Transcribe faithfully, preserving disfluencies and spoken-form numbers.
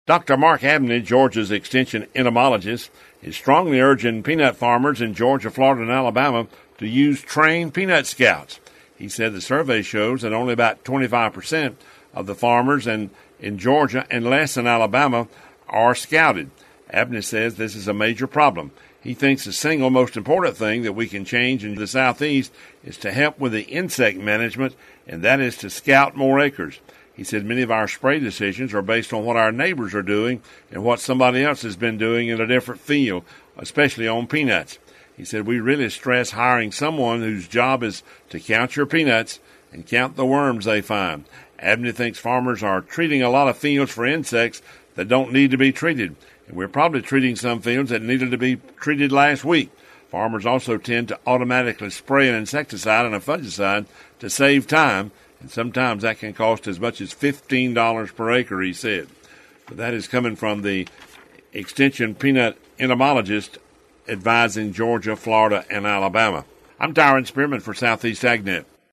Doctor Mark Abney, Georgia's extension entomologist, is strongly urging peanut farmers in Georgia, Florida, and Alabama to use trained peanut scouts. He said the survey shows that only about twenty-five percent of the farmers in, in Georgia and less in Alabama are scouted. Abney says this is a major problem. He thinks the single most important thing that we can change in the Southeast is to help with the insect management, and that is to scout more acres. He said many of our spray decisions are based on what our neighbors are doing and what somebody else has been doing in a different field, especially on peanuts. He said we really stress hiring someone whose job is to count your peanuts and count the worms they find. Abney thinks farmers are treating a lot of fields for insects that don't need to be treated, and we're probably treating some fields that needed to be treated last week. Farmers also tend to automatically spray an insecticide and a fungicide to save time, and sometimes that can cost as much as fifteen dollars per acre, he said. But that is coming from the extension peanut entomologist advising Georgia, Florida, and Alabama. I'm Tyron Spearman for Southeast AgNet.